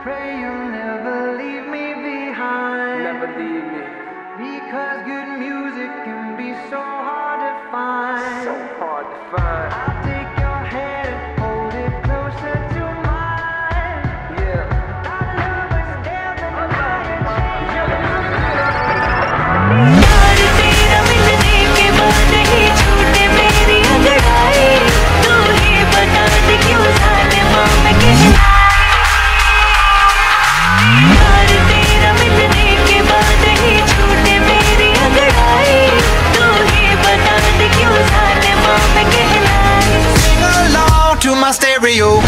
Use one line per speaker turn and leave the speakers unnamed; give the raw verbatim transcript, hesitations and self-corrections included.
Pray you'll never leave me behind.
Never leave me.
Because good music can be so hard to find.
So hard to find.
I'll take your hand and hold it closer to mine.
Yeah.
Our love was dead and
यार तेरा मिलने के बाद ही छूटे मेरी अंगड़ाई तू ही बता दे क्यों जालिमा मैं कहलाई यार तेरा मिलने के बाद ही छूटे मेरी अंगड़ाई तू ही बता दे क्यों जालिमा मैं कहलाई
Sing along to my stereo.